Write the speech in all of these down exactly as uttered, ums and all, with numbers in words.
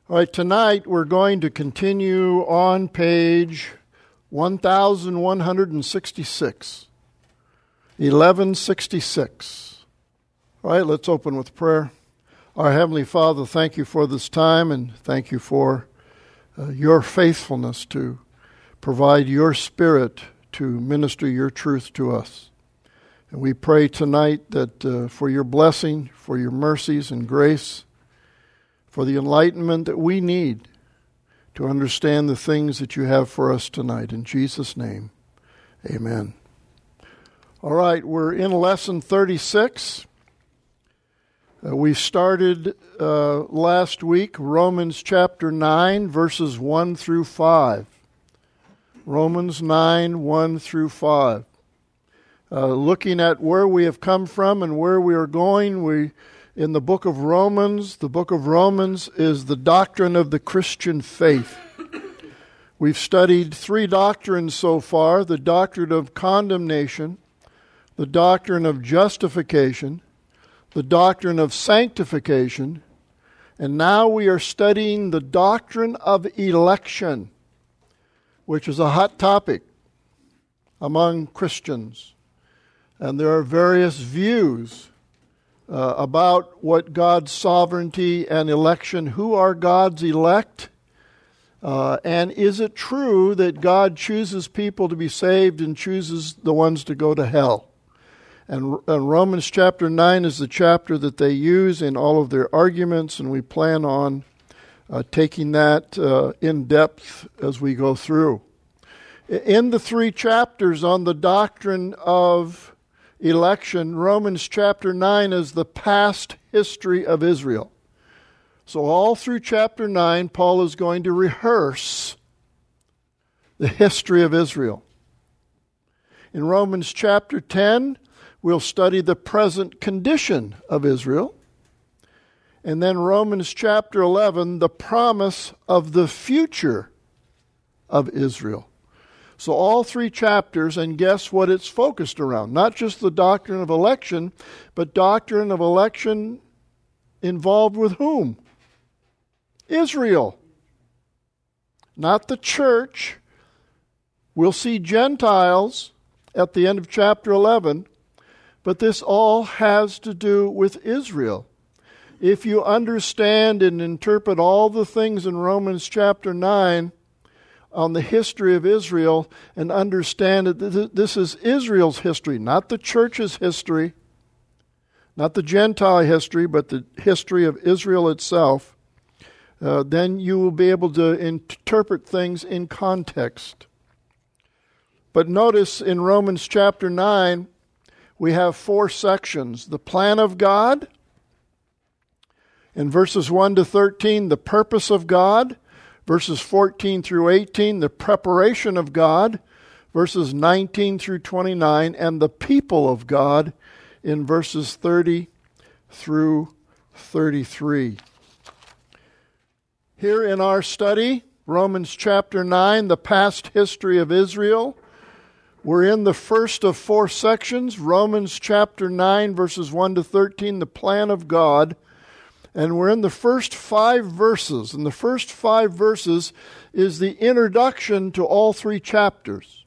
All right, tonight we're going to continue on page one thousand one hundred sixty-six. eleven sixty-six. All right, let's open with prayer. Our Heavenly Father, thank you for this time, and thank you for uh, your faithfulness to provide your Spirit to minister your truth to us. And we pray tonight that uh, for your blessing, for your mercies and grace, for the enlightenment that we need to understand the things that you have for us tonight. In Jesus' name, amen. All right, we're in lesson thirty-six. Uh, we started uh, last week, Romans chapter nine, verses one through five. Romans nine, one through five. Uh, looking at where we have come from and where we are going, we, in the book of Romans, the book of Romans is the doctrine of the Christian faith. We've studied three doctrines so far: the doctrine of condemnation, the doctrine of justification, the doctrine of sanctification, and now we are studying the doctrine of election, which is a hot topic among Christians. And there are various views uh, about what God's sovereignty and election, who are God's elect, uh, and is it true that God chooses people to be saved and chooses the ones to go to hell? And, and Romans chapter nine is the chapter that they use in all of their arguments, and we plan on uh, taking that uh, in depth as we go through. In the three chapters on the doctrine of election, Romans chapter nine is the past history of Israel. So all through chapter nine, Paul is going to rehearse the history of Israel. In Romans chapter ten, we'll study the present condition of Israel. And then Romans chapter eleven, the promise of the future of Israel. So all three chapters, and guess what it's focused around? Not just the doctrine of election, but doctrine of election involved with whom? Israel. Not the church. We'll see Gentiles at the end of chapter eleven. But this all has to do with Israel. If you understand and interpret all the things in Romans chapter nine on the history of Israel and understand that this is Israel's history, not the church's history, not the Gentile history, but the history of Israel itself, uh, then you will be able to interpret things in context. But notice in Romans chapter nine, we have four sections: the plan of God, in verses one to thirteen, the purpose of God, verses fourteen through eighteen, the preparation of God, verses nineteen through twenty-nine, and the people of God in verses thirty through thirty-three. Here in our study, Romans chapter nine, the past history of Israel, we're in the first of four sections, Romans chapter nine, verses one to thirteen, the plan of God. And we're in the first five verses. And the first five verses is the introduction to all three chapters.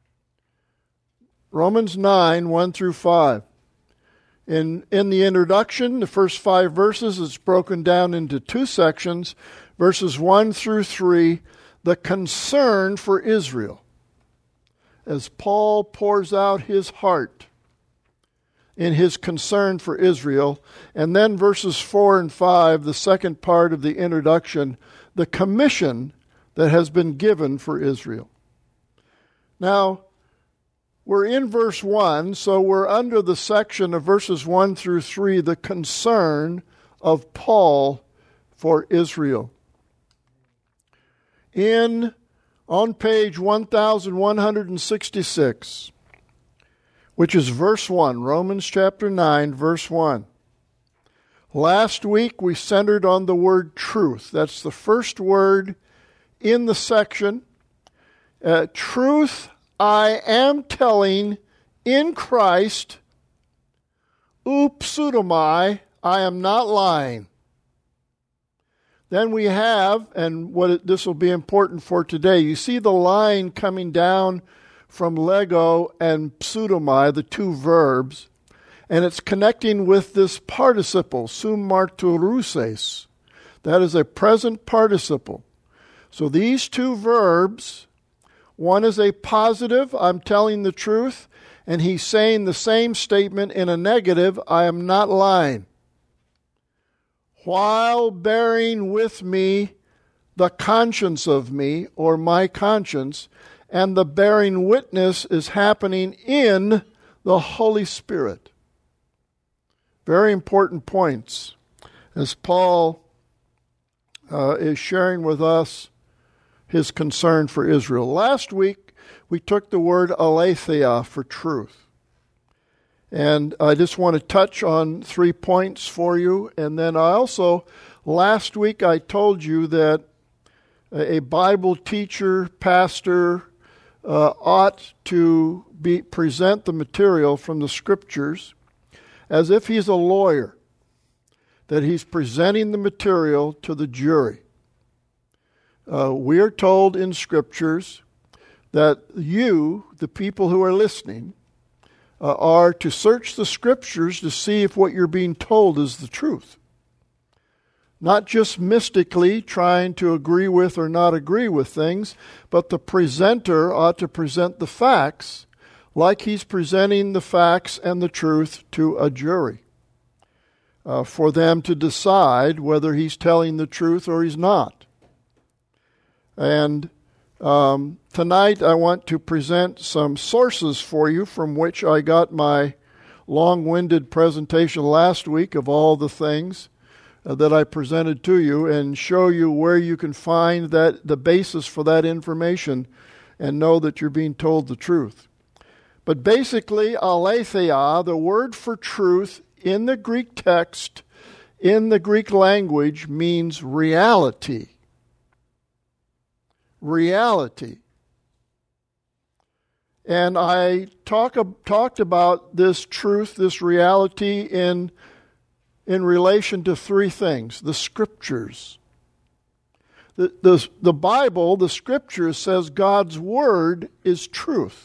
Romans nine, one through five. In, in the introduction, the first five verses, it's broken down into two sections. Verses one through three, the concern for Israel, as Paul pours out his heart in his concern for Israel. And then verses four and five, the second part of the introduction, the commission that has been given for Israel. Now, we're in verse one, so we're under the section of verses one through three, the concern of Paul for Israel. In On page one thousand one hundred sixty-six, which is verse one, Romans chapter nine, verse one. Last week we centered on the word truth. That's the first word in the section. Uh, truth I am telling in Christ, upseudomai, I am not lying. Then we have, and what it, this will be important for today, you see the line coming down from lego and pseudomai, the two verbs, and it's connecting with this participle, sum marturuses. That is a present participle. So these two verbs, one is a positive, I'm telling the truth, and he's saying the same statement in a negative, I am not lying. While bearing with me the conscience of me, or my conscience, and the bearing witness is happening in the Holy Spirit. Very important points as Paul uh, is sharing with us his concern for Israel. Last week, we took the word aletheia for truth. And I just want to touch on three points for you. And then I also, last week I told you that a Bible teacher, pastor, uh, ought to be present the material from the Scriptures as if he's a lawyer, that he's presenting the material to the jury. Uh, we are told in Scriptures that you, the people who are listening, uh, are to search the Scriptures to see if what you're being told is the truth. Not just mystically trying to agree with or not agree with things, but the presenter ought to present the facts like he's presenting the facts and the truth to a jury, uh, for them to decide whether he's telling the truth or he's not. And um, tonight I want to present some sources for you from which I got my long-winded presentation last week of all the things uh, that I presented to you, and show you where you can find that the basis for that information and know that you're being told the truth. But basically, aletheia, the word for truth in the Greek text, in the Greek language, means reality. Reality. And I talk, talked about this truth, this reality, in, in relation to three things. The Scriptures. The, the, the Bible, the Scriptures, says God's Word is truth.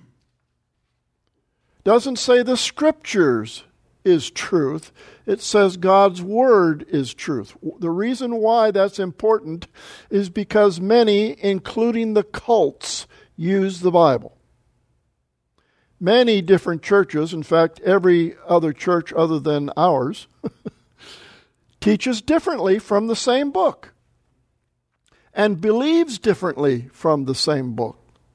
Doesn't say the Scriptures is truth. It says God's Word is truth. The reason why that's important is because many, including the cults, use the Bible. Many different churches, in fact, every other church other than ours, teaches differently from the same book and believes differently from the same book.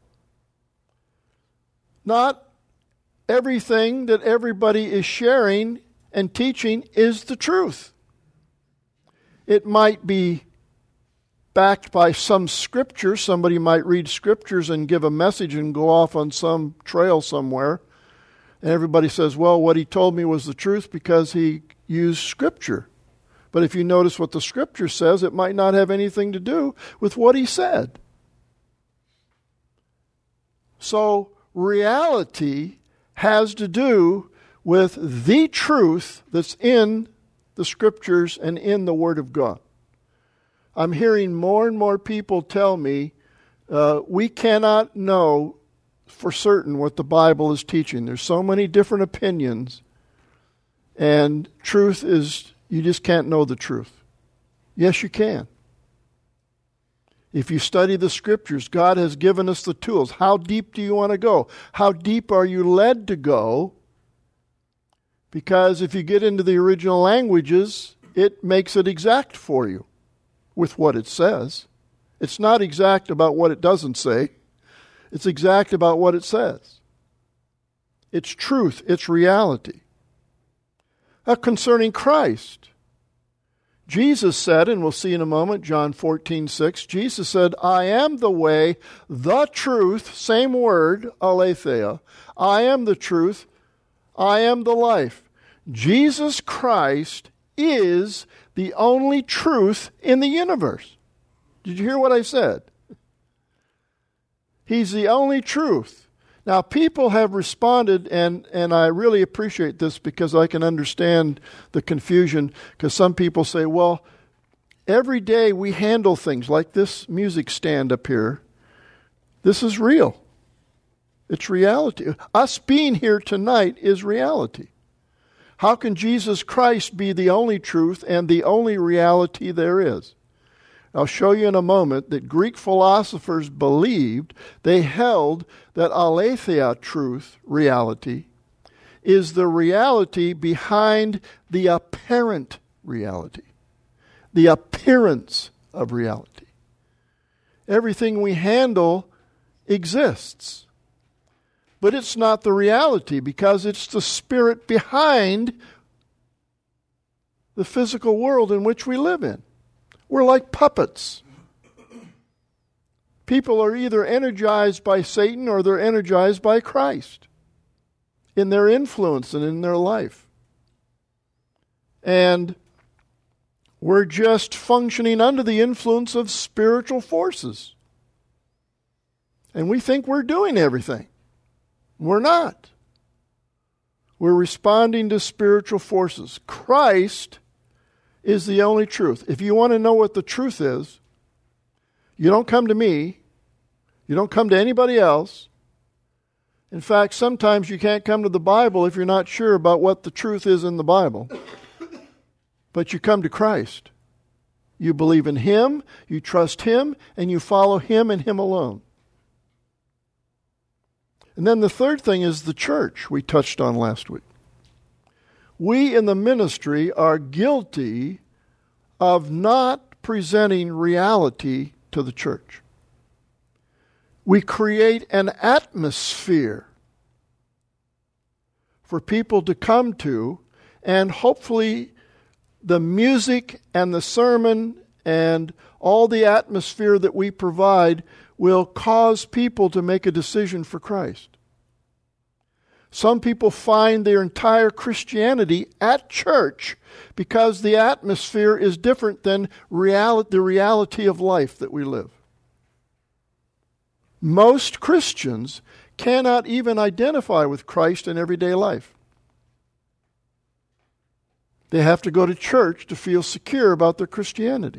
Not everything that everybody is sharing and teaching is the truth. It might be backed by some scripture. Somebody might read scriptures and give a message and go off on some trail somewhere. And everybody says, well, what he told me was the truth because he used scripture. But if you notice what the scripture says, it might not have anything to do with what he said. So reality has to do with the truth that's in the Scriptures and in the Word of God. I'm hearing more and more people tell me uh, we cannot know for certain what the Bible is teaching. There's so many different opinions, and truth is, you just can't know the truth. Yes, you can. If you study the Scriptures, God has given us the tools. How deep do you want to go? How deep are you led to go? Because if you get into the original languages, it makes it exact for you with what it says. It's not exact about what it doesn't say. It's exact about what it says. It's truth. It's reality. Uh, concerning Christ, Jesus said, and we'll see in a moment, John fourteen six, Jesus said, I am the way, the truth, same word, aletheia. I am the truth. I am the life. Jesus Christ is the only truth in the universe. Did you hear what I said? He's the only truth. Now, people have responded, and, and I really appreciate this because I can understand the confusion, because some people say, well, Every day we handle things like this music stand up here. This is real. It's reality. Us being here tonight is reality. How can Jesus Christ be the only truth and the only reality there is? I'll show you in a moment that Greek philosophers believed, they held that aletheia, truth, reality, is the reality behind the apparent reality, the appearance of reality. Everything we handle exists, but it's not the reality because it's the spirit behind the physical world in which we live in. We're like puppets. People are either energized by Satan or they're energized by Christ in their influence and in their life. And we're just functioning under the influence of spiritual forces. And we think we're doing everything. We're not. We're responding to spiritual forces. Christ is the only truth. If you want to know what the truth is, you don't come to me. You don't come to anybody else. In fact, sometimes you can't come to the Bible if you're not sure about what the truth is in the Bible. But you come to Christ. You believe in Him, you trust Him, and you follow Him and Him alone. And then the third thing is the church we touched on last week. We in the ministry are guilty of not presenting reality to the church. We create an atmosphere for people to come to, and hopefully the music and the sermon and all the atmosphere that we provide will cause people to make a decision for Christ. Some people find their entire Christianity at church because the atmosphere is different than reality, the reality of life that we live. Most Christians cannot even identify with Christ in everyday life. They have to go to church to feel secure about their Christianity.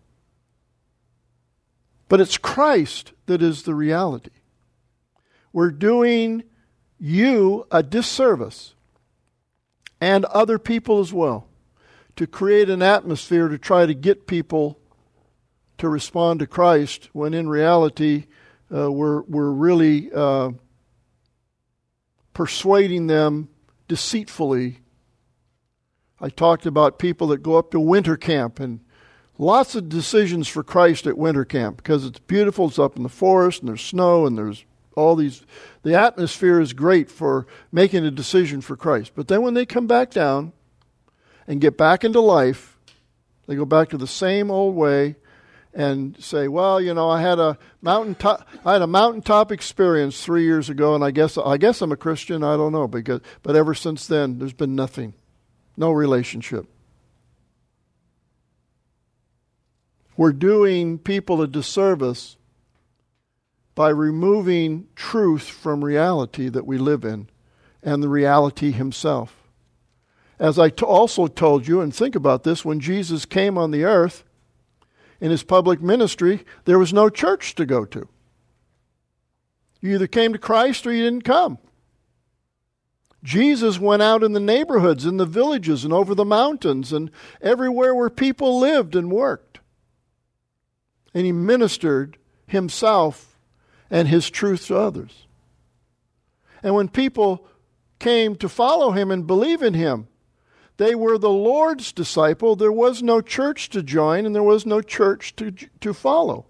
But it's Christ that is the reality. We're doing you a disservice, and other people as well, to create an atmosphere to try to get people to respond to Christ, when in reality uh, we're, we're really uh, persuading them deceitfully. I talked about people that go up to winter camp, and lots of decisions for Christ at winter camp because it's beautiful, it's up in the forest, and there's snow, and there's all these, the atmosphere is great for making a decision for Christ. But then when they come back down and get back into life, they go back to the same old way and say, well, you know, I had a mountaintop, I had a mountaintop experience three years ago, and I guess I guess I'm a Christian. I don't know, because but ever since then, there's been nothing, no relationship. We're doing people a disservice by removing truth from reality that we live in and the reality Himself. As I t- also told you, and think about this, when Jesus came on the earth in His public ministry, there was no church to go to. You either came to Christ or you didn't come. Jesus went out in the neighborhoods, in the villages, and over the mountains, and everywhere where people lived and worked. And He ministered Himself and His truth to others. And when people came to follow Him and believe in Him, they were the Lord's disciple. There was no church to join, and there was no church to, to follow.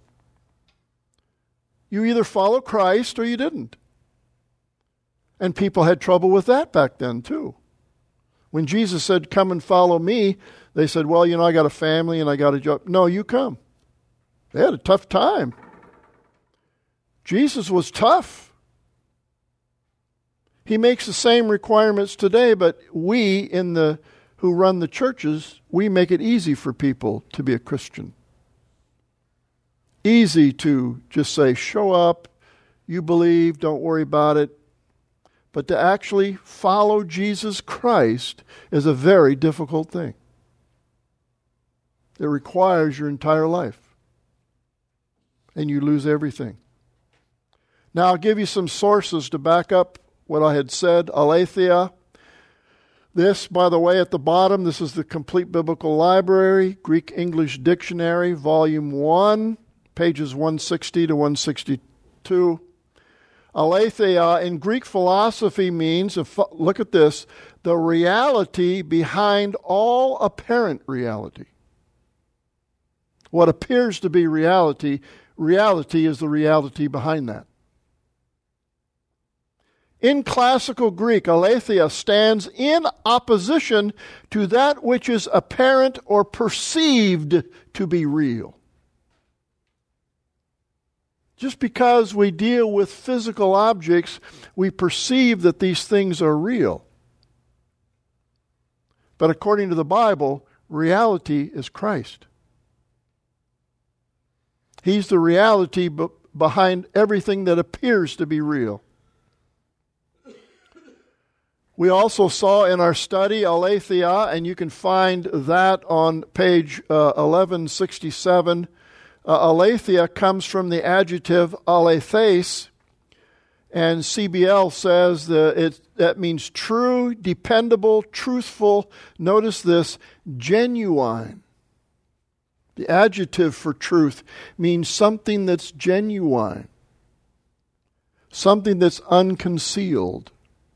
You either follow Christ or you didn't. And people had trouble with that back then too. When Jesus said, come and follow me, they said, well, you know, I got a family and I got a job. No, you come. They had a tough time. Jesus was tough. He makes the same requirements today, but we in the who run the churches, we make it easy for people to be a Christian. Easy to just say, show up, you believe, don't worry about it. But to actually follow Jesus Christ is a very difficult thing. that requires your entire life. And you lose everything. Now I'll give you some sources to back up what I had said. Aletheia. This, by the way, at the bottom, this is the Complete Biblical Library, Greek English Dictionary, Volume one, pages one sixty to one sixty-two. Aletheia in Greek philosophy means, look at this, the reality behind all apparent reality. What appears to be reality, reality is the reality behind that. In classical Greek, aletheia stands in opposition to that which is apparent or perceived to be real. Just because we deal with physical objects, we perceive that these things are real. But according to the Bible, reality is Christ. He's the reality b- behind everything that appears to be real. We also saw in our study aletheia, and you can find that on page uh, eleven sixty-seven. Uh, aletheia comes from the adjective alethes, and C B L says that it that means true, dependable, truthful. Notice this, genuine. The adjective for truth means something that's genuine, something that's unconcealed.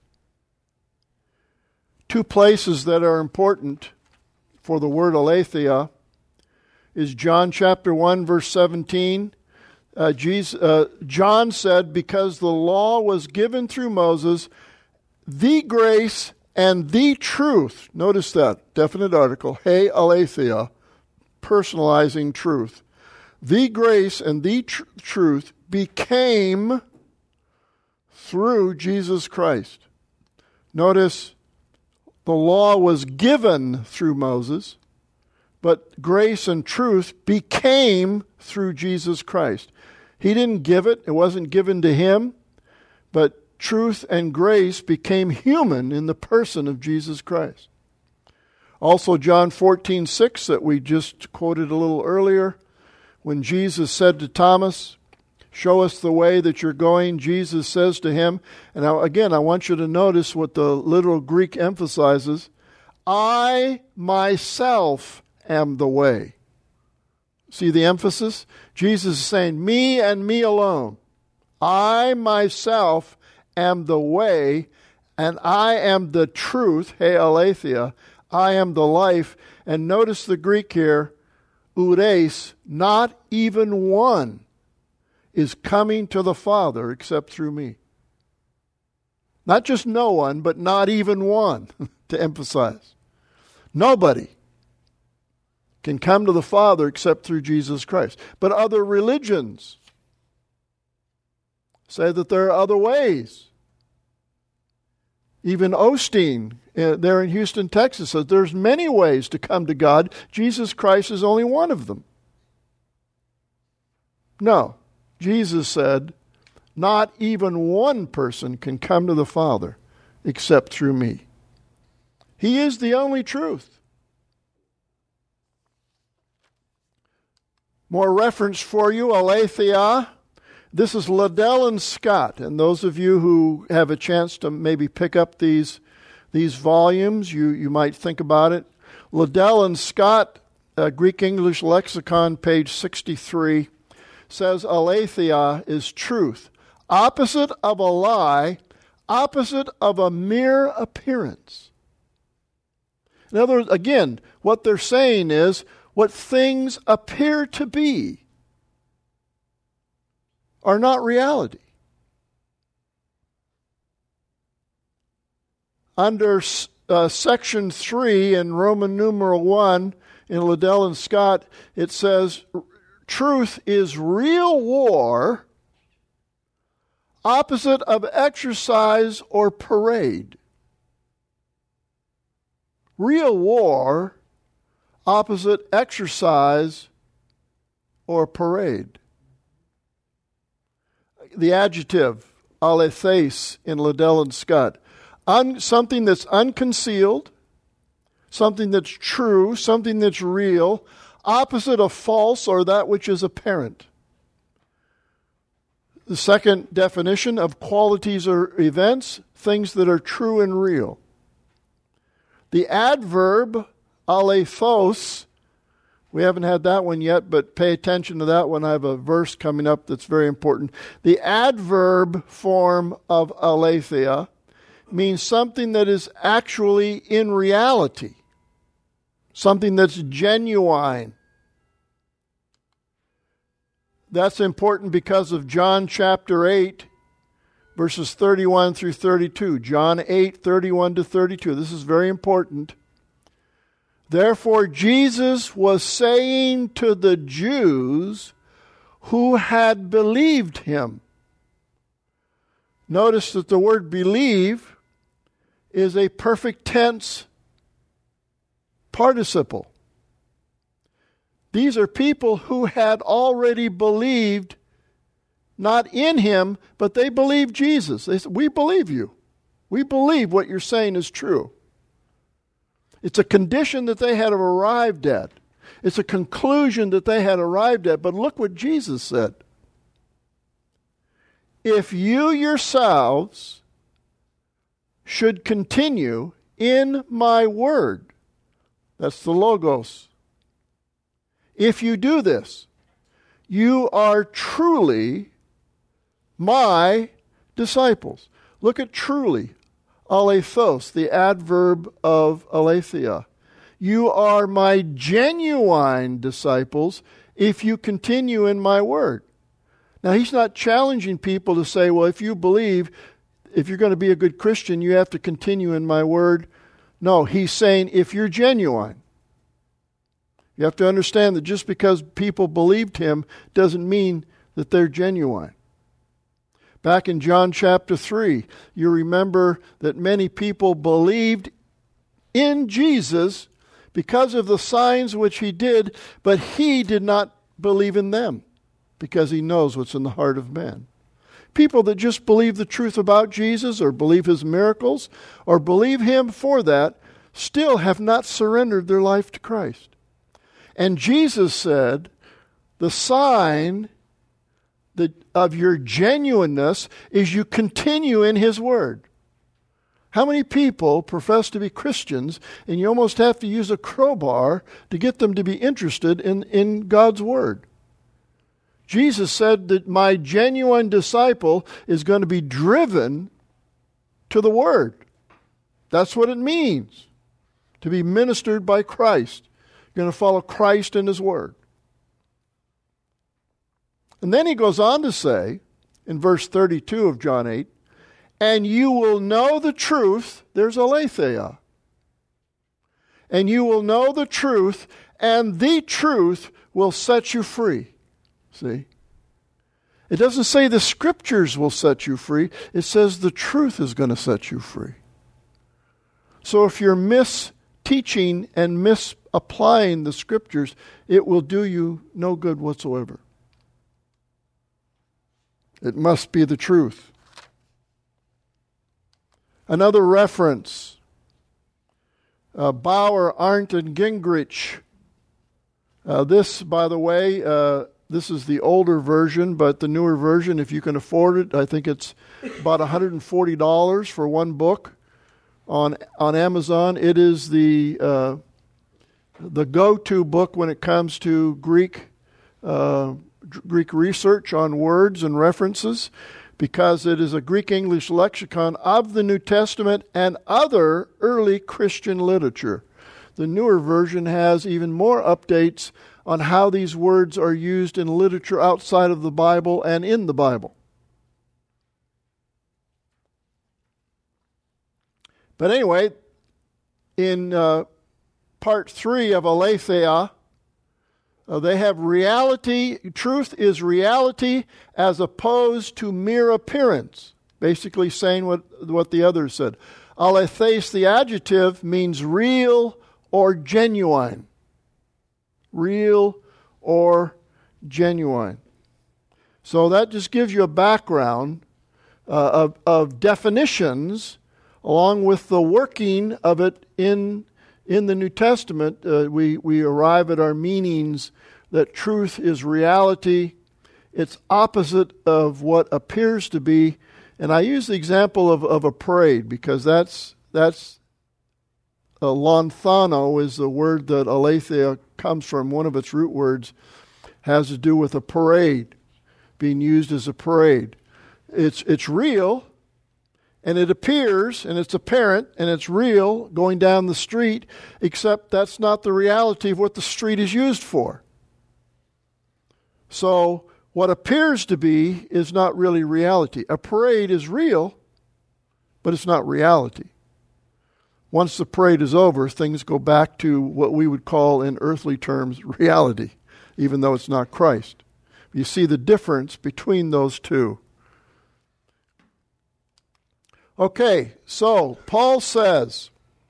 Two places that are important for the word aletheia is John chapter one, verse seventeen. Uh, Jesus, uh, John said, because the law was given through Moses, the grace and the truth, notice that, definite article, he aletheia, personalizing truth. The grace and the tr- truth became through Jesus Christ. Notice, the law was given through Moses, but grace and truth became through Jesus Christ. He didn't give it. It wasn't given to him, but truth and grace became human in the person of Jesus Christ. Also, John fourteen six that we just quoted a little earlier, when Jesus said to Thomas, show us the way that you're going, Jesus says to him, and now again, I want you to notice what the literal Greek emphasizes, I myself am the way. See the emphasis? Jesus is saying, me and me alone. I myself am the way, and I am the truth, he aletheia. I am the life. And notice the Greek here, ures, not even one is coming to the Father except through me. Not just no one, but not even one, to emphasize. Nobody can come to the Father except through Jesus Christ. But other religions say that there are other ways. Even Osteen, uh, there in Houston, Texas, says there's many ways to come to God. Jesus Christ is only one of them. No. Jesus said, not even one person can come to the Father except through me. He is the only truth. More reference for you, aletheia. This is Liddell and Scott. And those of you who have a chance to maybe pick up these, these volumes, you, you might think about it. Liddell and Scott, uh, Greek English Lexicon, page sixty-three, says aletheia is truth, opposite of a lie, opposite of a mere appearance. In other words, again, what they're saying is what things appear to be are not reality. Under uh, section three in Roman numeral one in Liddell and Scott, it says, truth is real war opposite of exercise or parade. Real war opposite exercise or parade. The adjective, alethes, in Liddell and Scott. Un, something that's unconcealed, something that's true, something that's real, opposite of false, or that which is apparent. The second definition of qualities or events, things that are true and real. The adverb alethos, we haven't had that one yet, but pay attention to that one. I have a verse coming up that's very important. The adverb form of aletheia means something that is actually in reality, something that's genuine. That's important because of John chapter eight, verses thirty-one through thirty-two. John eight, thirty-one to thirty-two. This is very important. Therefore, Jesus was saying to the Jews who had believed him. Notice that the word believe is a perfect tense participle. These are people who had already believed, not in him, but they believed Jesus. They said, we believe you. We believe what you're saying is true. It's a condition that they had arrived at. It's a conclusion that they had arrived at. But look what Jesus said. If you yourselves should continue in my word, that's the Logos. If you do this, you are truly my disciples. Look at truly. Alethos, the adverb of aletheia. You are my genuine disciples if you continue in my word. Now, he's not challenging people to say, well, if you believe, if you're going to be a good Christian, you have to continue in my word. No, he's saying if you're genuine. You have to understand that just because people believed him doesn't mean that they're genuine. Back in John chapter three, you remember that many people believed in Jesus because of the signs which he did, but he did not believe in them because he knows what's in the heart of man. People that just believe the truth about Jesus or believe his miracles or believe him for that still have not surrendered their life to Christ. And Jesus said, the sign that of your genuineness is you continue in his word. How many people profess to be Christians and you almost have to use a crowbar to get them to be interested in, in God's word? Jesus said that my genuine disciple is going to be driven to the word. That's what it means to be ministered by Christ. You're going to follow Christ and his word. And then he goes on to say, in verse thirty-two of John eight, and you will know the truth, there's aletheia. And you will know the truth, and the truth will set you free. See? It doesn't say the scriptures will set you free. It says the truth is going to set you free. So if you're misteaching and misapplying the scriptures, it will do you no good whatsoever. It must be the truth. Another reference, uh, Bauer, Arndt, and Gingrich. Uh, this, by the way, uh, this is the older version, but the newer version, if you can afford it, I think it's about one hundred forty dollars for one book on on Amazon. It is the uh, the go-to book when it comes to Greek uh, Greek research on words and references, because it is a Greek-English lexicon of the New Testament and other early Christian literature. The newer version has even more updates on how these words are used in literature outside of the Bible and in the Bible. But anyway, in uh, part three of Aletheia, uh, they have reality. Truth is reality as opposed to mere appearance. Basically saying what, what the others said. Aletheis, the adjective, means real or genuine. Real or genuine. So that just gives you a background uh, of, of definitions along with the working of it in in the New Testament, uh, we, we arrive at our meanings that truth is reality. It's opposite of what appears to be. And I use the example of, of a parade because that's, that's uh, lanthano is the word that aletheia comes from. One of its root words has to do with a parade, being used as a parade. It's, it's real, and it appears, and it's apparent, and it's real going down the street, except that's not the reality of what the street is used for. So what appears to be is not really reality. A parade is real, but it's not reality. Once the parade is over, things go back to what we would call in earthly terms reality, even though it's not Christ. You see the difference between those two. Okay, so Paul says,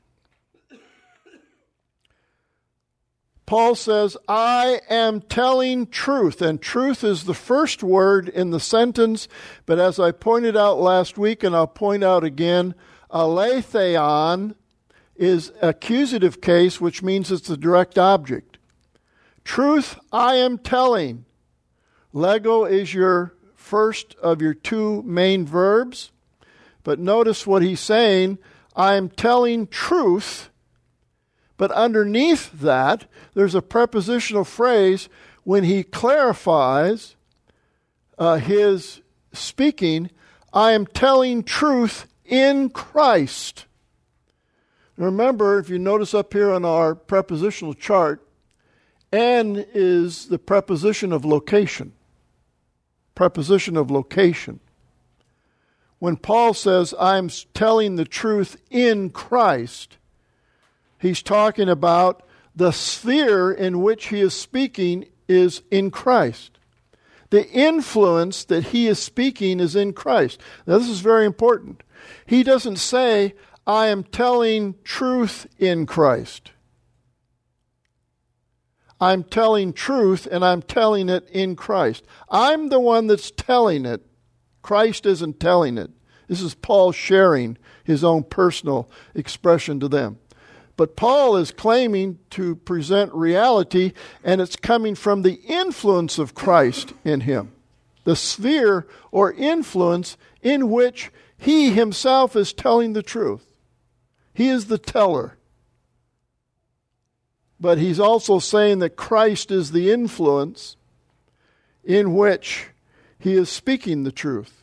Paul says, I am telling truth. And truth is the first word in the sentence. But as I pointed out last week, and I'll point out again, aletheon is accusative case, which means it's a direct object. Truth I am telling. Lego is your first of your two main verbs. But notice what he's saying, I'm telling truth. But underneath that, there's a prepositional phrase when he clarifies uh, his speaking, I am telling truth in Christ. Remember, if you notice up here on our prepositional chart, N is the preposition of location. Preposition of location. When Paul says, I'm telling the truth in Christ, he's talking about the sphere in which he is speaking is in Christ. The influence that he is speaking is in Christ. Now, this is very important. He doesn't say, I am telling truth in Christ. I'm telling truth, and I'm telling it in Christ. I'm the one that's telling it. Christ isn't telling it. This is Paul sharing his own personal expression to them. But Paul is claiming to present reality, and it's coming from the influence of Christ in him. The sphere or influence in which he himself is telling the truth. He is the teller. But he's also saying that Christ is the influence in which he is speaking the truth.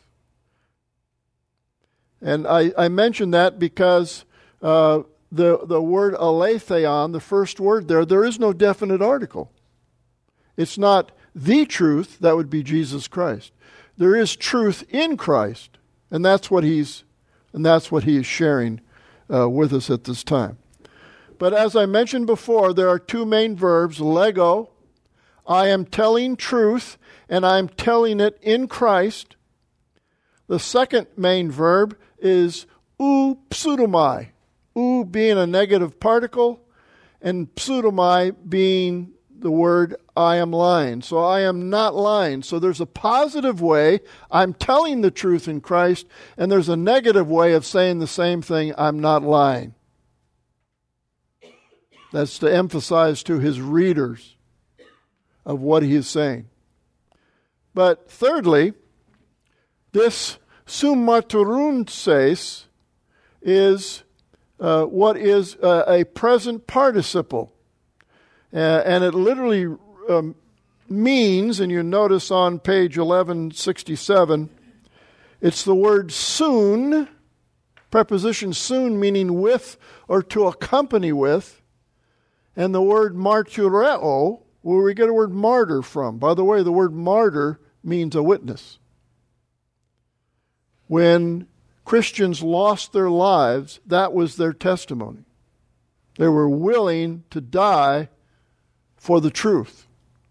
And I, I mention that because uh, the, the word aletheon, the first word there, there is no definite article. It's not the truth, that would be Jesus Christ. There is truth in Christ, and that's what he's and that's what he is sharing uh, with us at this time. But as I mentioned before, there are two main verbs, lego, I am telling truth, and I'm telling it in Christ. The second main verb is ou pseudomai, ou being a negative particle, and pseudomai being the word I am lying. So I am not lying. So there's a positive way, I'm telling the truth in Christ, and there's a negative way of saying the same thing, I'm not lying. That's to emphasize to his readers of what he is saying. But thirdly, this sumaturunses is uh, what is uh, a present participle. Uh, and it literally um, means, and you notice on page eleven sixty-seven, it's the word soon, preposition soon meaning with or to accompany with, and the word martyreo, where we get the word martyr from. By the way, the word martyr means a witness. When Christians lost their lives, that was their testimony. They were willing to die for the truth.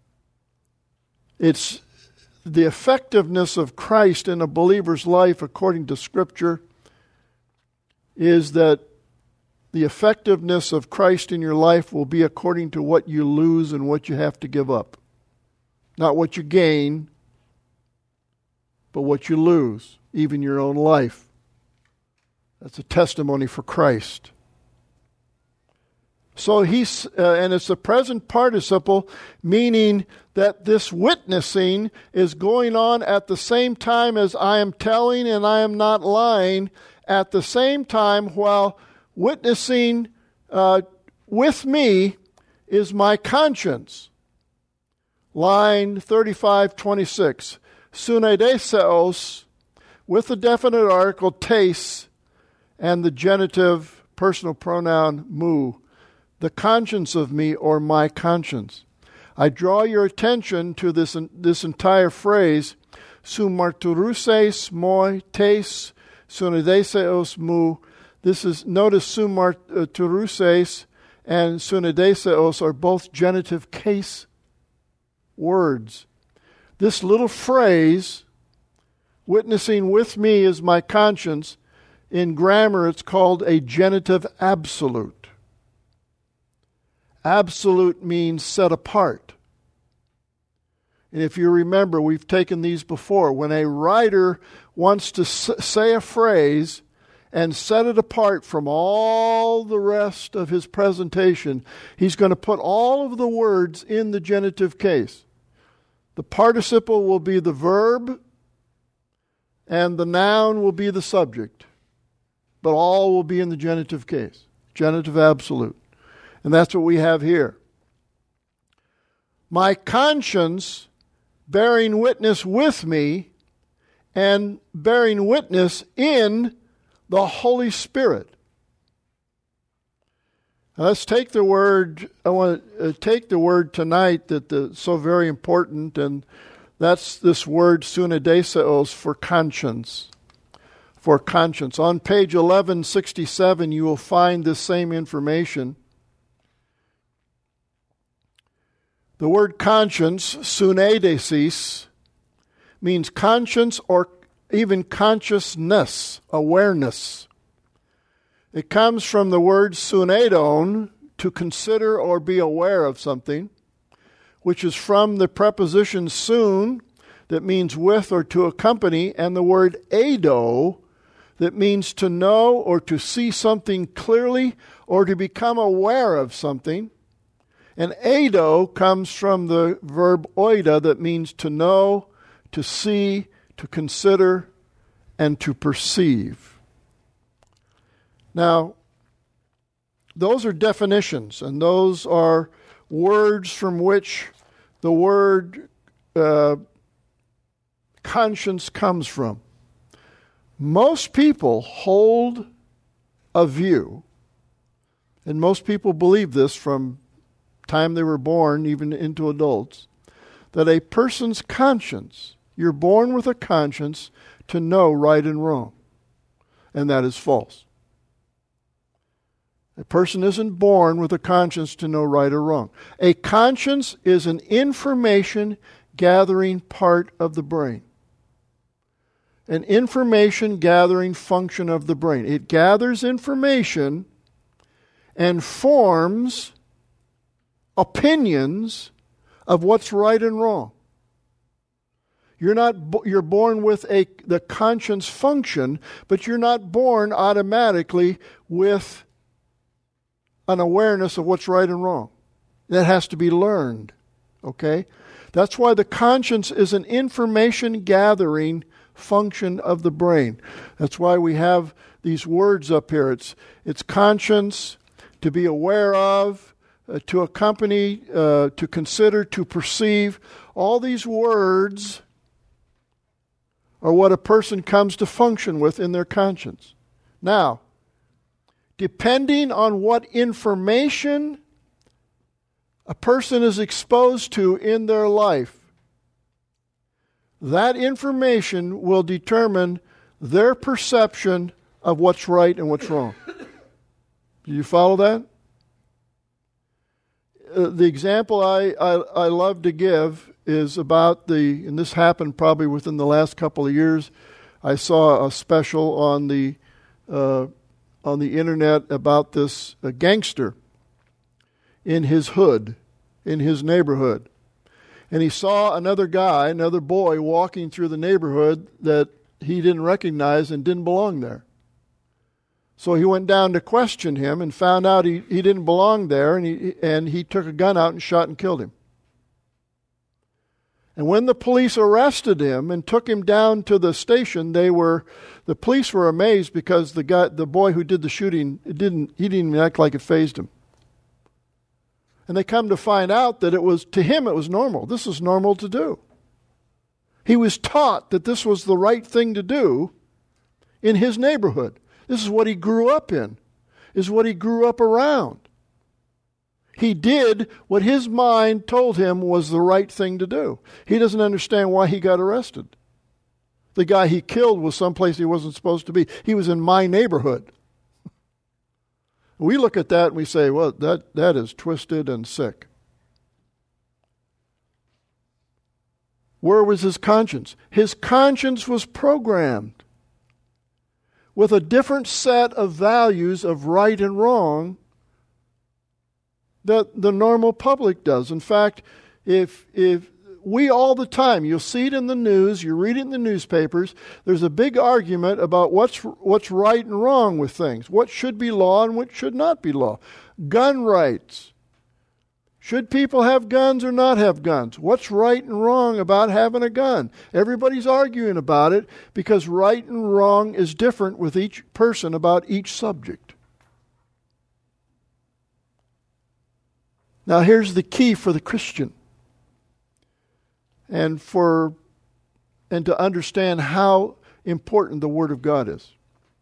It's the effectiveness of Christ in a believer's life, according to Scripture, is that the effectiveness of Christ in your life will be according to what you lose and what you have to give up. Not what you gain, but what you lose, even your own life. That's a testimony for Christ. So he's, uh, and it's the present participle, meaning that this witnessing is going on at the same time as I am telling and I am not lying, at the same time while witnessing uh, with me is my conscience. Line thirty-five twenty-six. Sunedeseos, with the definite article, tes, and the genitive personal pronoun mu. The conscience of me, or my conscience. I draw your attention to this this entire phrase, sumarturuses moi tes sunedeseos mu. This is, notice sumarturuses and sunedeseos are both genitive case words. This little phrase, witnessing with me is my conscience, in grammar it's called a genitive absolute. Absolute means set apart. And if you remember, we've taken these before. When a writer wants to say a phrase and set it apart from all the rest of his presentation, he's going to put all of the words in the genitive case. The participle will be the verb, and the noun will be the subject. But all will be in the genitive case, genitive absolute. And that's what we have here. My conscience bearing witness with me and bearing witness in the Holy Spirit. Now let's take the word, I want to uh, take the word tonight that is so very important, and that's this word sunedeseos, for conscience. For conscience. On page eleven sixty-seven you will find this same information. The word conscience, sunedesis, means conscience or even consciousness, awareness. It comes from the word sunedon, to consider or be aware of something, which is from the preposition sun, that means with or to accompany, and the word eido, that means to know or to see something clearly or to become aware of something. And eido comes from the verb oida, that means to know, to see, to consider, and to perceive. Now, those are definitions, and those are words from which the word uh, conscience comes from. Most people hold a view, and most people believe this from time they were born, even into adults, that a person's conscience, you're born with a conscience to know right and wrong. And that is false. A person isn't born with a conscience to know right or wrong. A conscience is an information gathering part of the brain. An information gathering function of the brain. It gathers information and forms opinions of what's right and wrong. You're not you're born with a the conscience function, but you're not born automatically with an awareness of what's right and wrong. That has to be learned. Okay? That's why the conscience is an information gathering function of the brain. That's why we have these words up here. It's it's conscience, to be aware of, uh, to accompany, uh, to consider, to perceive. All these words are what a person comes to function with in their conscience. Now, depending on what information a person is exposed to in their life, that information will determine their perception of what's right and what's wrong. Do you follow that? Uh, the example I, I, I love to give is about the, and this happened probably within the last couple of years. I saw a special on the uh, on the internet about this uh, gangster in his hood, in his neighborhood. And he saw another guy, another boy, walking through the neighborhood that he didn't recognize and didn't belong there. So he went down to question him and found out he, he didn't belong there, and he, and he took a gun out and shot and killed him. And when the police arrested him and took him down to the station, they were the police were amazed because the guy, the boy who did the shooting, it didn't he didn't even act like it fazed him. And they come to find out that it was to him it was normal. This is normal to do. He was taught that this was the right thing to do in his neighborhood. This is what he grew up in. Is what he grew up around. He did what his mind told him was the right thing to do. He doesn't understand why he got arrested. The guy he killed was someplace he wasn't supposed to be. He was in my neighborhood. We look at that and we say, well, that, that is twisted and sick. Where was his conscience? His conscience was programmed with a different set of values of right and wrong that the normal public does. In fact, if if we all the time, you'll see it in the news, you read it in the newspapers, there's a big argument about what's what's right and wrong with things. What should be law and what should not be law. Gun rights. Should people have guns or not have guns? What's right and wrong about having a gun? Everybody's arguing about it because right and wrong is different with each person about each subject. Now here's the key for the Christian and for and to understand how important the Word of God is.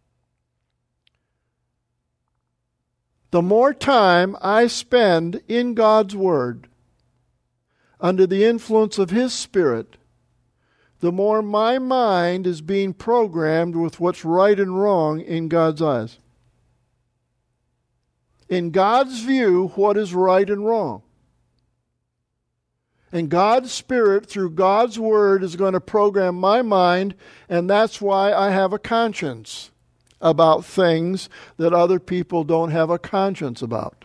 The more time I spend in God's Word under the influence of His Spirit, the more my mind is being programmed with what's right and wrong in God's eyes. In God's view, what is right and wrong. And God's Spirit, through God's Word, is going to program my mind, and that's why I have a conscience about things that other people don't have a conscience about.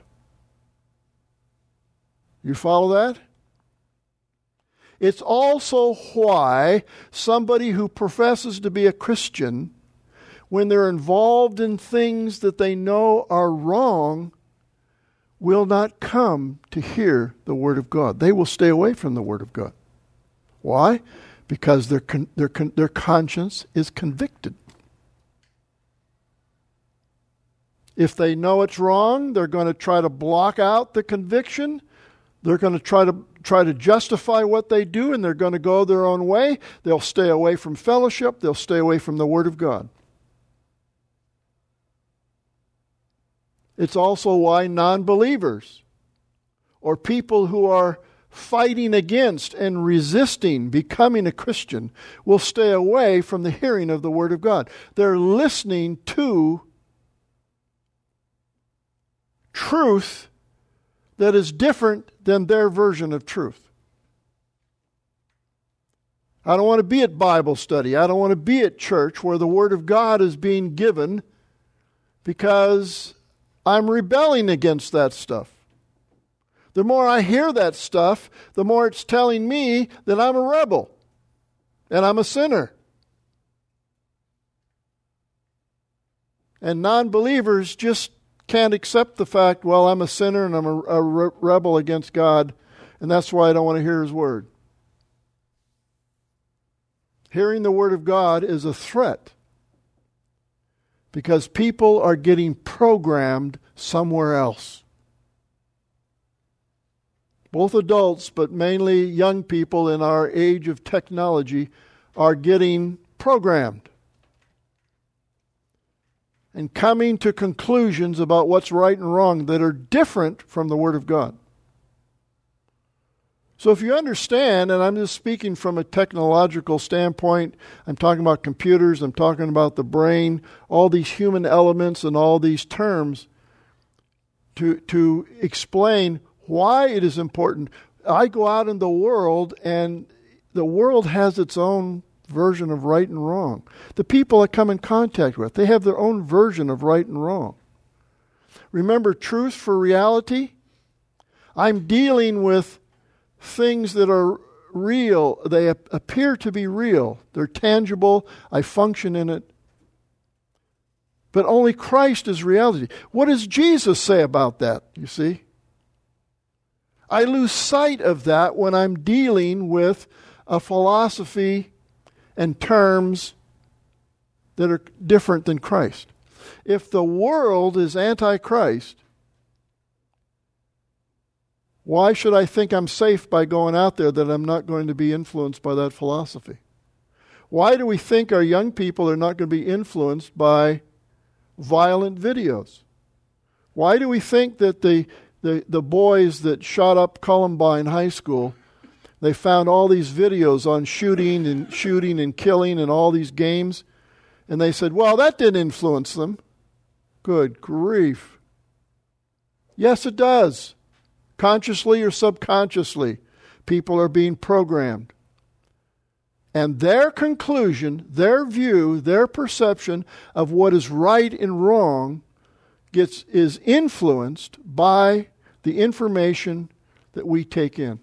You follow that? It's also why somebody who professes to be a Christian, when they're involved in things that they know are wrong, will not come to hear the Word of God. They will stay away from the Word of God. Why? Because their con- their con- their conscience is convicted. If they know it's wrong, they're going to try to block out the conviction. They're going to try to try to justify what they do, and they're going to go their own way. They'll stay away from fellowship. They'll stay away from the Word of God. It's also why non-believers or people who are fighting against and resisting becoming a Christian will stay away from the hearing of the Word of God. They're listening to truth that is different than their version of truth. I don't want to be at Bible study. I don't want to be at church where the Word of God is being given because I'm rebelling against that stuff. The more I hear that stuff, the more it's telling me that I'm a rebel and I'm a sinner. And non-believers just can't accept the fact, well, I'm a sinner and I'm a, a re- rebel against God, and that's why I don't want to hear His Word. Hearing the Word of God is a threat because people are getting programmed somewhere else. Both adults, but mainly young people in our age of technology, are getting programmed and coming to conclusions about what's right and wrong that are different from the Word of God. So if you understand, and I'm just speaking from a technological standpoint, I'm talking about computers, I'm talking about the brain, all these human elements and all these terms to, to explain why it is important. I go out in the world and the world has its own version of right and wrong. The people I come in contact with, they have their own version of right and wrong. Remember, truth for reality? I'm dealing with things that are real. They appear to be real. They're tangible. I function in it. But only Christ is reality. What does Jesus say about that, you see? I lose sight of that when I'm dealing with a philosophy and terms that are different than Christ. If the world is anti-Christ, why should I think I'm safe by going out there that I'm not going to be influenced by that philosophy? Why do we think our young people are not going to be influenced by violent videos? Why do we think that the, the, the boys that shot up Columbine High School, they found all these videos on shooting and shooting and killing and all these games, and they said, well, that didn't influence them. Good grief. Yes, it does. Consciously or subconsciously, people are being programmed. And their conclusion, their view, their perception of what is right and wrong gets is influenced by the information that we take in.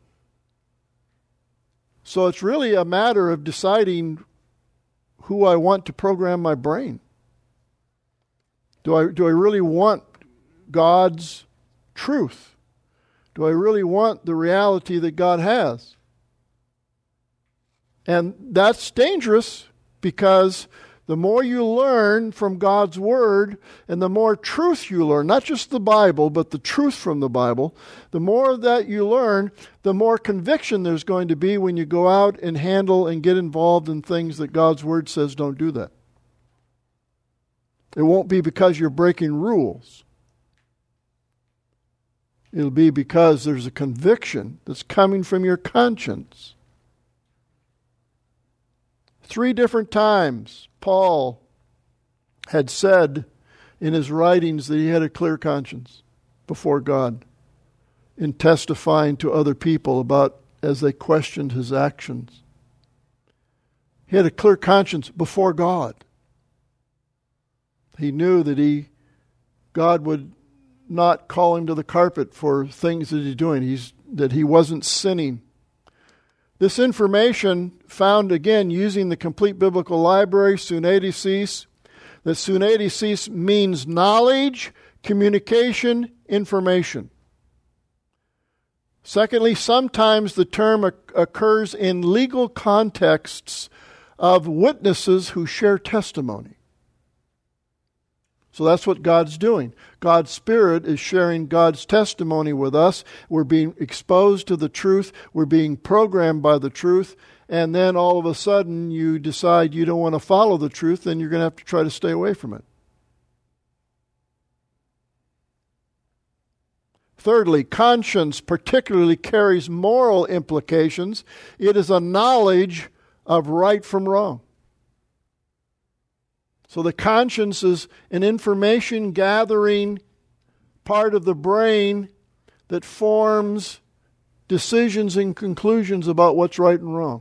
So it's really a matter of deciding who I want to program my brain. Do I, do I really want God's truth? Do I really want the reality that God has? And that's dangerous, because the more you learn from God's Word and the more truth you learn, not just the Bible, but the truth from the Bible, the more that you learn, the more conviction there's going to be when you go out and handle and get involved in things that God's Word says don't do that. It won't be because you're breaking rules. It'll be because there's a conviction that's coming from your conscience. Three different times, Paul had said in his writings that he had a clear conscience before God in testifying to other people about as they questioned his actions. He had a clear conscience before God. He knew that he, God would not call him to the carpet for things that he's doing. He's, that he wasn't sinning. This information found again using the Complete Biblical Library, Sunetices, that Sunetices means knowledge, communication, information. Secondly, sometimes the term occurs in legal contexts of witnesses who share testimony. So that's what God's doing. God's Spirit is sharing God's testimony with us. We're being exposed to the truth. We're being programmed by the truth. And then all of a sudden you decide you don't want to follow the truth, then you're going to have to try to stay away from it. Thirdly, conscience particularly carries moral implications. It is a knowledge of right from wrong. So the conscience is an information gathering part of the brain that forms decisions and conclusions about what's right and wrong.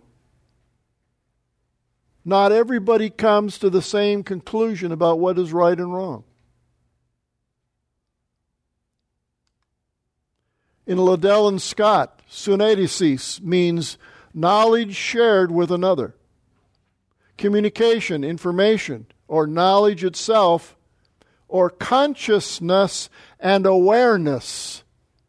Not everybody comes to the same conclusion about what is right and wrong. In Liddell and Scott, Sunetices means knowledge shared with another. Communication, information, or knowledge itself, or consciousness and awareness.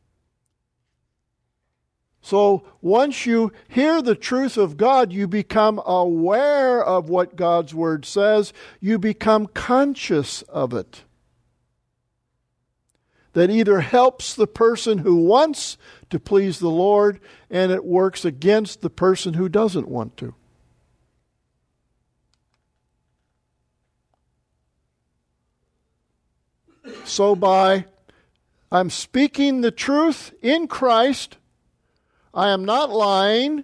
So once you hear the truth of God, you become aware of what God's Word says. You become conscious of it. That either helps the person who wants to please the Lord, and it works against the person who doesn't want to. So by, I'm speaking the truth in Christ, I am not lying,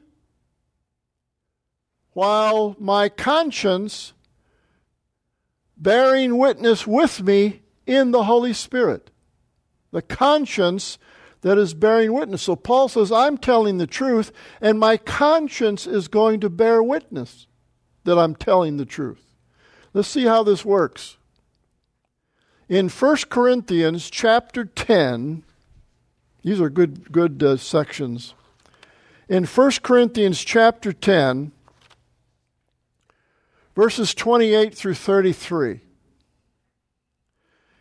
while my conscience bearing witness with me in the Holy Spirit. The conscience that is bearing witness. So Paul says, I'm telling the truth, and my conscience is going to bear witness that I'm telling the truth. Let's see how this works. In First Corinthians chapter ten, these are good good uh, sections. In First Corinthians chapter ten, verses twenty-eight through thirty-three.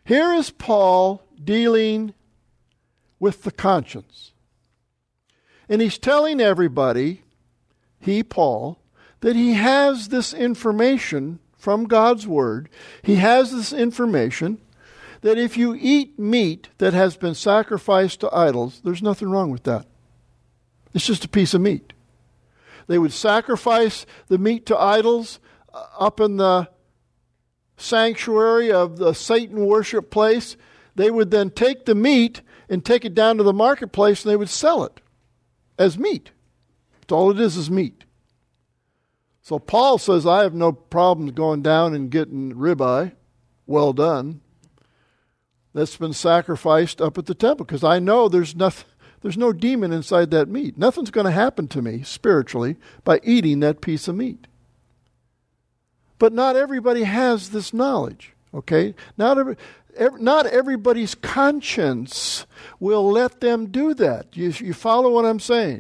Here is Paul dealing with the conscience. And he's telling everybody, he, Paul, that he has this information from God's Word. He has this information that if you eat meat that has been sacrificed to idols, there's nothing wrong with that. It's just a piece of meat. They would sacrifice the meat to idols up in the sanctuary of the Satan worship place. They would then take the meat and take it down to the marketplace, and they would sell it as meat. That's all it is, is meat. So Paul says, I have no problems going down and getting ribeye, well done, that's been sacrificed up at the temple, because I know there's nothing, there's no demon inside that meat. Nothing's going to happen to me spiritually by eating that piece of meat. But not everybody has this knowledge, okay? Not every, every, not everybody's conscience will let them do that. You, you follow what I'm saying?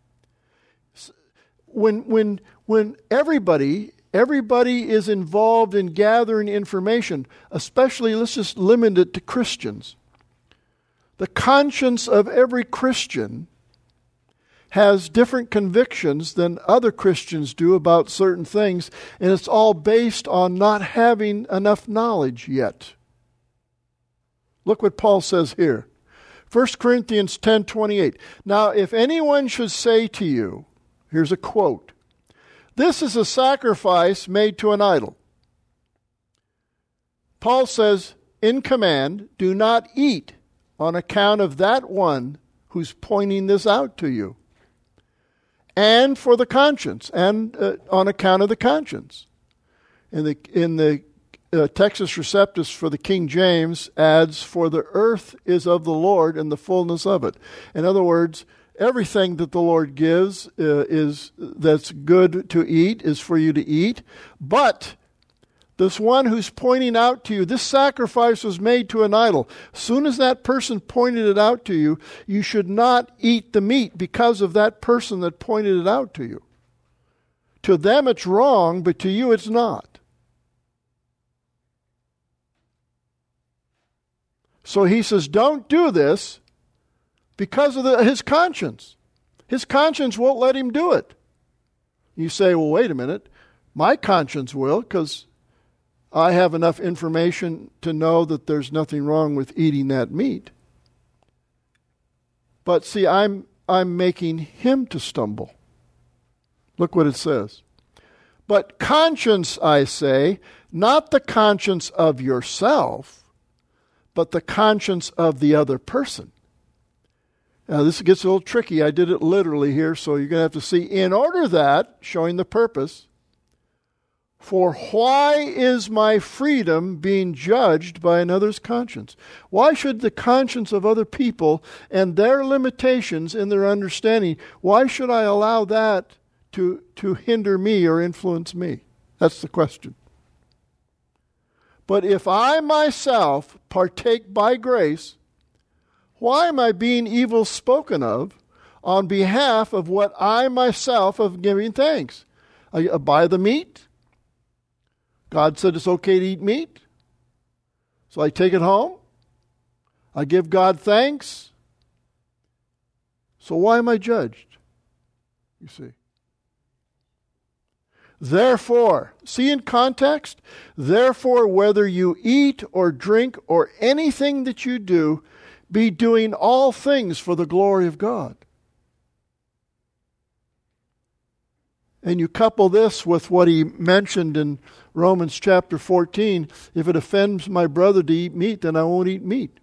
When when when everybody everybody is involved in gathering information, especially, let's just limit it to Christians. The conscience of every Christian has different convictions than other Christians do about certain things, and it's all based on not having enough knowledge yet. Look what Paul says here. First Corinthians ten twenty-eight. Now, if anyone should say to you, here's a quote, this is a sacrifice made to an idol. Paul says, in command, do not eat on account of that one who's pointing this out to you. And for the conscience, and uh, on account of the conscience. In the in the uh, Textus Receptus for the King James adds, for the earth is of the Lord and the fullness of it. In other words, everything that the Lord gives uh, is that's good to eat is for you to eat. But this one who's pointing out to you, this sacrifice was made to an idol. As soon as that person pointed it out to you, you should not eat the meat because of that person that pointed it out to you. To them it's wrong, but to you it's not. So he says, don't do this because of the, his conscience. His conscience won't let him do it. You say, well, wait a minute. My conscience will, because I have enough information to know that there's nothing wrong with eating that meat. But see, I'm I'm making him to stumble. Look what it says. But conscience, I say, not the conscience of yourself, but the conscience of the other person. Now, this gets a little tricky. I did it literally here, so you're going to have to see. In order that, showing the purpose, for why is my freedom being judged by another's conscience? Why should the conscience of other people and their limitations in their understanding, why should I allow that to, to hinder me or influence me? That's the question. But if I myself partake by grace, why am I being evil spoken of on behalf of what I myself am giving thanks? I, I buy the meat. God said it's okay to eat meat. So I take it home. I give God thanks. So why am I judged? You see. Therefore, see in context? Therefore, whether you eat or drink or anything that you do, be doing all things for the glory of God. And you couple this with what he mentioned in Romans chapter fourteen, if it offends my brother to eat meat, then I won't eat meat.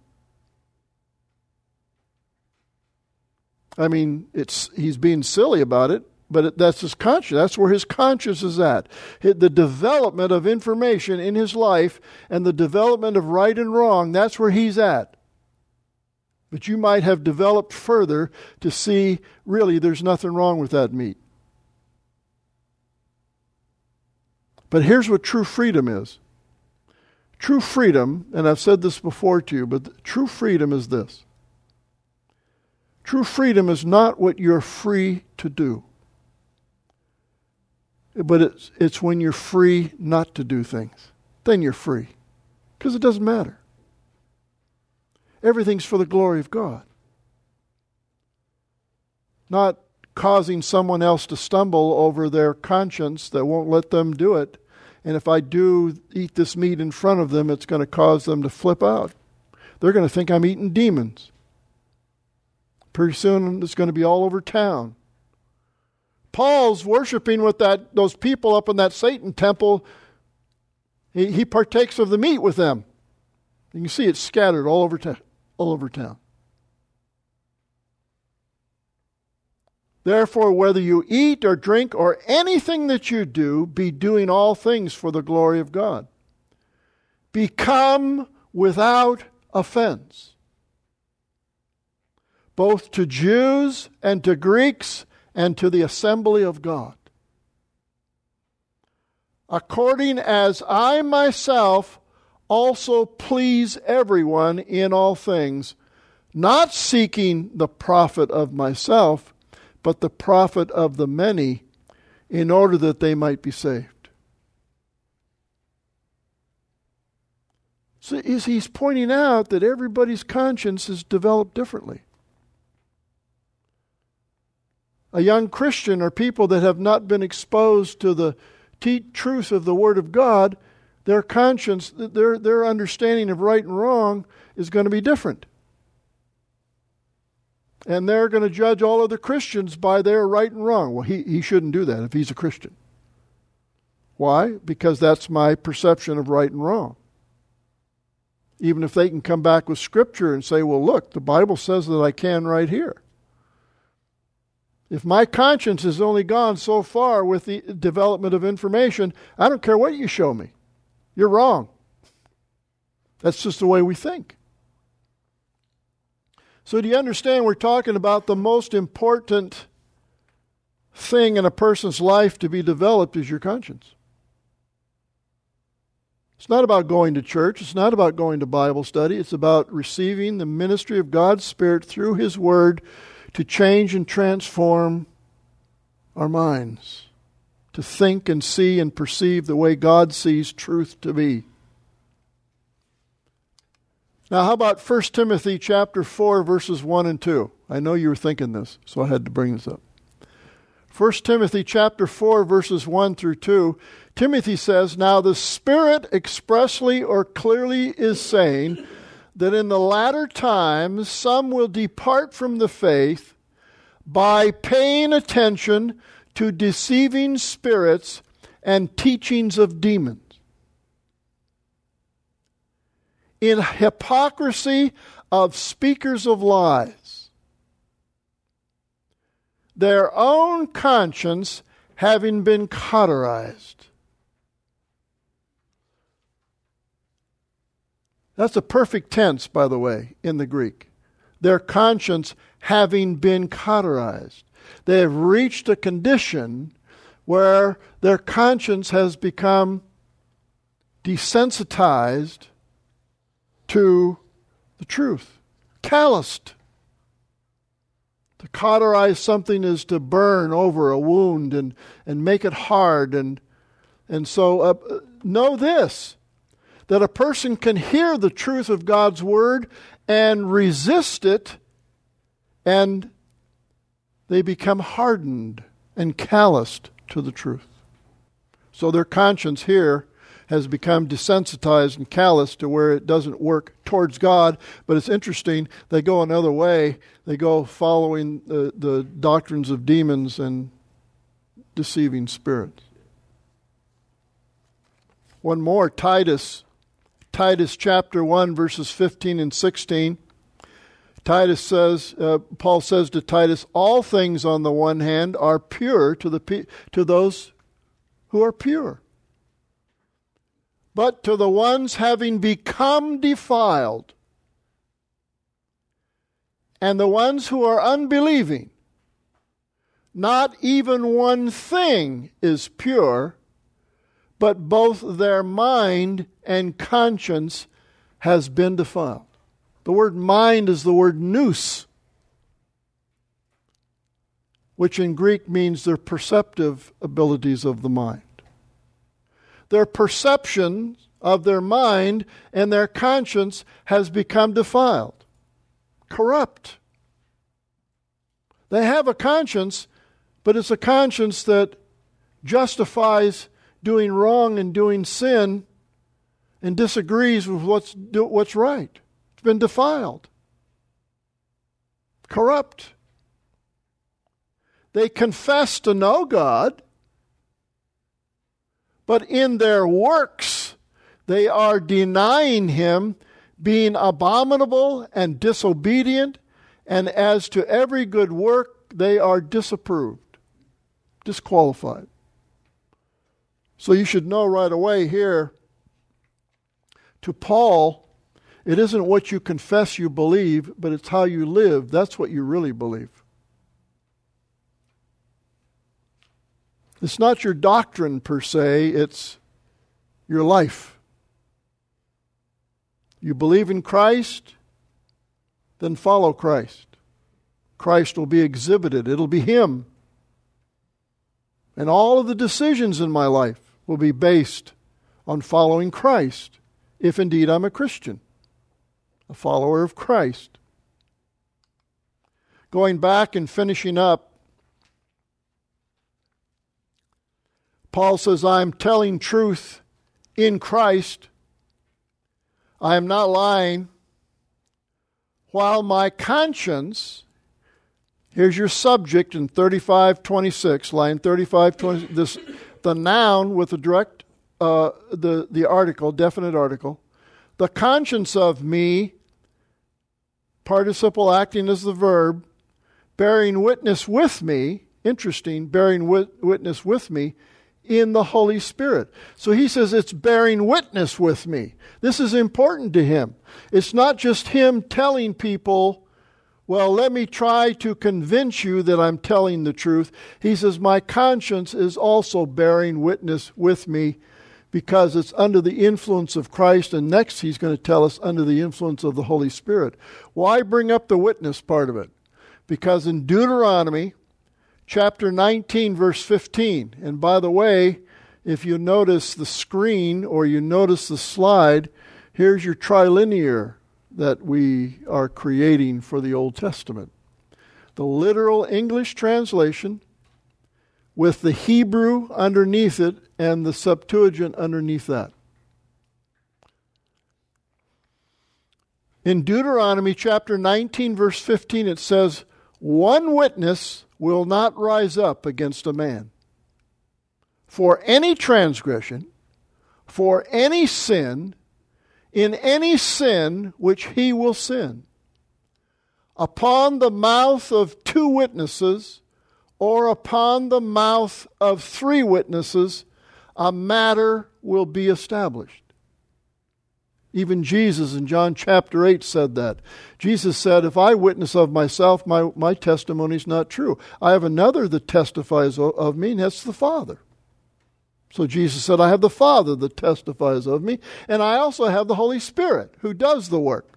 I mean, it's he's being silly about it, but it, that's his conscience. That's where his conscience is at. The development of information in his life and the development of right and wrong, that's where he's at. But you might have developed further to see, really, there's nothing wrong with that meat. But here's what true freedom is. True freedom, and I've said this before to you, but true freedom is this. True freedom is not what you're free to do. But it's, it's when you're free not to do things. Then you're free. Because it doesn't matter. Everything's for the glory of God. Not causing someone else to stumble over their conscience that won't let them do it. And if I do eat this meat in front of them, it's going to cause them to flip out. They're going to think I'm eating demons. Pretty soon it's going to be all over town. Paul's worshiping with that those people up in that Satan temple. He, he partakes of the meat with them. You can see it scattered all over, ta- all over town. Therefore, whether you eat or drink or anything that you do, be doing all things for the glory of God. Become without offense, both to Jews and to Greeks and to the assembly of God. According as I myself also please everyone in all things, not seeking the profit of myself, but the profit of the many, in order that they might be saved. So he's pointing out that everybody's conscience is developed differently. A young Christian or people that have not been exposed to the te- truth of the Word of God, their conscience, their, their understanding of right and wrong is going to be different. And they're going to judge all other Christians by their right and wrong. Well, he, he shouldn't do that if he's a Christian. Why? Because that's my perception of right and wrong. Even if they can come back with Scripture and say, well, look, the Bible says that I can right here. If my conscience has only gone so far with the development of information, I don't care what you show me. You're wrong. That's just the way we think. So do you understand we're talking about the most important thing in a person's life to be developed is your conscience. It's not about going to church. It's not about going to Bible study. It's about receiving the ministry of God's Spirit through His Word to change and transform our minds, to think and see and perceive the way God sees truth to be. Now, how about First Timothy chapter four, verses one and two? I know you were thinking this, so I had to bring this up. First Timothy chapter four, verses one through two, Timothy says, now the Spirit expressly or clearly is saying that in the latter times some will depart from the faith by paying attention to deceiving spirits and teachings of demons, in hypocrisy of speakers of lies, their own conscience having been cauterized. That's a perfect tense, by the way, in the Greek. Their conscience having been cauterized. They have reached a condition where their conscience has become desensitized to the truth, calloused. To cauterize something is to burn over a wound and, and make it hard. And, and so uh, know this, that a person can hear the truth of God's Word and resist it, and they become hardened and calloused to the truth. So their conscience here has become desensitized and callous to where it doesn't work towards God. But it's interesting, they go another way. They go following the, the doctrines of demons and deceiving spirits. One more, Titus. Titus chapter one, verses fifteen and sixteen. Titus says, uh, Paul says to Titus, all things on the one hand are pure to the to those who are pure. But to the ones having become defiled, and the ones who are unbelieving, not even one thing is pure, but both their mind and conscience has been defiled. The word mind is the word nous, which in Greek means their perceptive abilities of the mind. Their perception of their mind and their conscience has become defiled. corrupt. They have a conscience, but it's a conscience that justifies doing wrong and doing sin and disagrees with what's, what's right. It's been defiled. Corrupt. They confess to know God, but in their works they are denying Him, being abominable and disobedient, and as to every good work they are disapproved, disqualified. So you should know right away here, to Paul, it isn't what you confess you believe, but it's how you live. That's what you really believe. It's not your doctrine per se, it's your life. You believe in Christ, then follow Christ. Christ will be exhibited. It'll be Him. And all of the decisions in my life will be based on following Christ, if indeed I'm a Christian, a follower of Christ. Going back and finishing up, Paul says, I am telling truth in Christ. I am not lying. While my conscience, here's your subject in thirty-five twenty-six, line thirty-five twenty-six, this, the noun with the direct, uh, the, the article, definite article. The conscience of me, participle acting as the verb, bearing witness with me, interesting, bearing wit- witness with me, in the Holy Spirit. So he says it's bearing witness with me. This is important to him. It's not just him telling people, well, let me try to convince you that I'm telling the truth. He says my conscience is also bearing witness with me because it's under the influence of Christ. And next he's going to tell us under the influence of the Holy Spirit. Why bring up the witness part of it? Because in Deuteronomy chapter nineteen, verse fifteen. And by the way, if you notice the screen or you notice the slide, here's your trilinear that we are creating for the Old Testament. The literal English translation with the Hebrew underneath it and the Septuagint underneath that. In Deuteronomy chapter nineteen, verse fifteen, it says, one witness will not rise up against a man for any transgression, for any sin, in any sin which he will sin. Upon the mouth of two witnesses, or upon the mouth of three witnesses, a matter will be established. Even Jesus in John chapter eight said that. Jesus said, if I witness of myself, my, my testimony is not true. I have another that testifies of, of me, and that's the Father. So Jesus said, I have the Father that testifies of me, and I also have the Holy Spirit who does the work.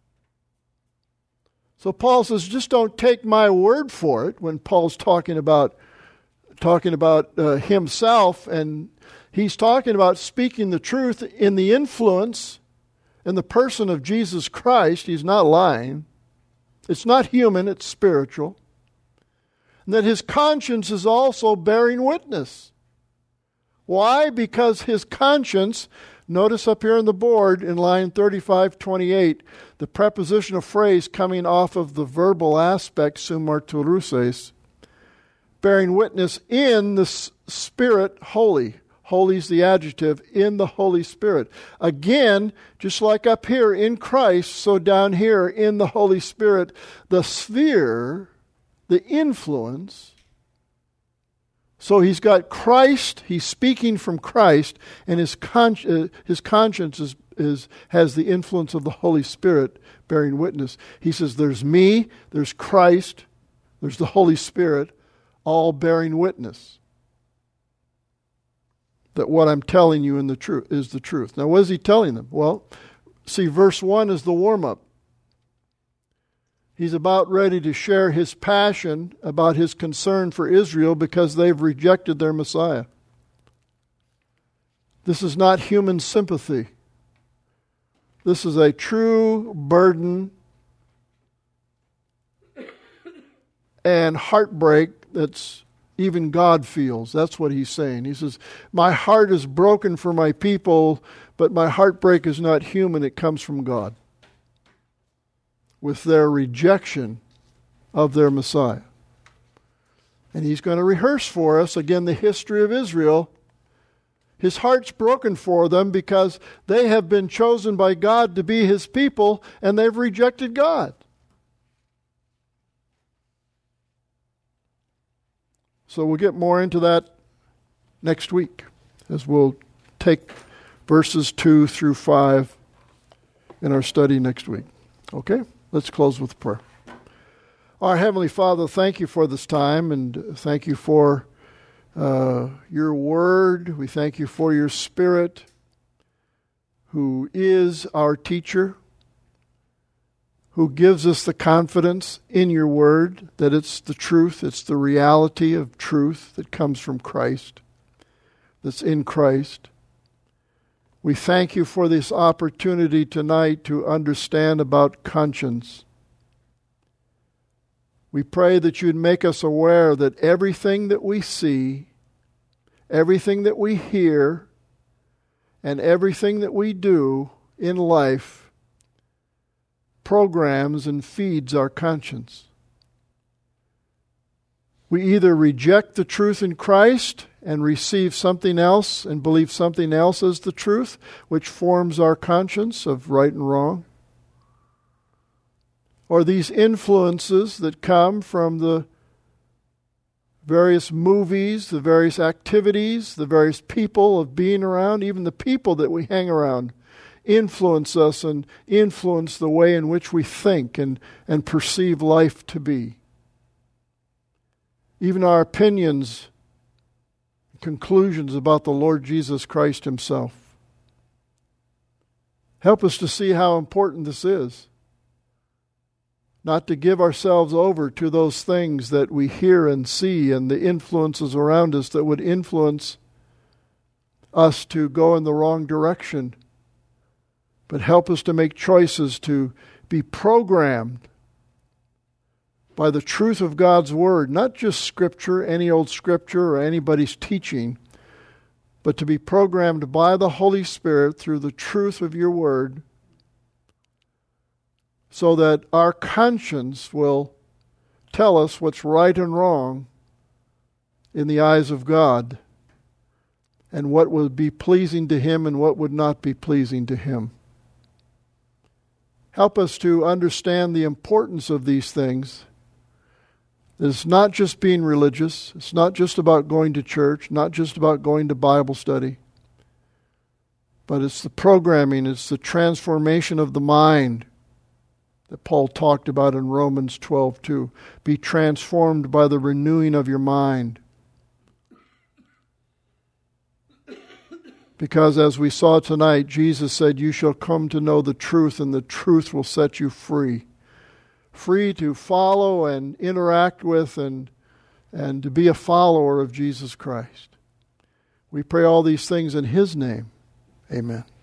So Paul says, just don't take my word for it when Paul's talking about, talking about uh, himself, and he's talking about speaking the truth in the influence in the person of Jesus Christ. He's not lying. It's not human, it's spiritual. And that his conscience is also bearing witness. Why? Because his conscience, notice up here on the board in line thirty-five twenty-eight, the prepositional phrase coming off of the verbal aspect, sumarturuses, bearing witness in the Spirit holy. Holy is the adjective, in the Holy Spirit. Again, just like up here in Christ, so down here in the Holy Spirit, the sphere, the influence. So he's got Christ, he's speaking from Christ, and his, con- uh, his conscience is, is, has the influence of the Holy Spirit bearing witness. He says there's me, there's Christ, there's the Holy Spirit, all bearing witness that what I'm telling you in the truth is the truth. Now, what is he telling them? Well, see, verse one is the warm-up. He's about ready to share his passion about his concern for Israel because they've rejected their Messiah. This is not human sympathy. This is a true burden and heartbreak that's even God feels. That's what he's saying. He says, my heart is broken for my people, but my heartbreak is not human. It comes from God with their rejection of their Messiah. And he's going to rehearse for us, again, the history of Israel. His heart's broken for them because they have been chosen by God to be his people, and they've rejected God. So we'll get more into that next week, as we'll take verses two through five in our study next week. Okay? Let's close with prayer. Our Heavenly Father, thank you for this time, and thank you for uh, your word. We thank you for your Spirit, who is our teacher, who gives us the confidence in your word that it's the truth, it's the reality of truth that comes from Christ, that's in Christ. We thank you for this opportunity tonight to understand about conscience. We pray that you'd make us aware that everything that we see, everything that we hear, and everything that we do in life programs and feeds our conscience. We either reject the truth in Christ and receive something else and believe something else as the truth, which forms our conscience of right and wrong. Or these influences that come from the various movies, the various activities, the various people of being around, even the people that we hang around, influence us and influence the way in which we think and, and perceive life to be. Even our opinions, conclusions about the Lord Jesus Christ himself. Help us to see how important this is. Not to give ourselves over to those things that we hear and see and the influences around us that would influence us to go in the wrong direction. But help us to make choices to be programmed by the truth of God's Word, not just Scripture, any old Scripture or anybody's teaching, but to be programmed by the Holy Spirit through the truth of your Word, so that our conscience will tell us what's right and wrong in the eyes of God, and what would be pleasing to him and what would not be pleasing to him. Help us to understand the importance of these things. It's not just being religious. It's not just about going to church, not just about going to Bible study. But it's the programming, it's the transformation of the mind that Paul talked about in Romans twelve two. Be transformed by the renewing of your mind. Because as we saw tonight, Jesus said, you shall come to know the truth, and the truth will set you free. Free to follow and interact with and, and to be a follower of Jesus Christ. We pray all these things in his name. Amen.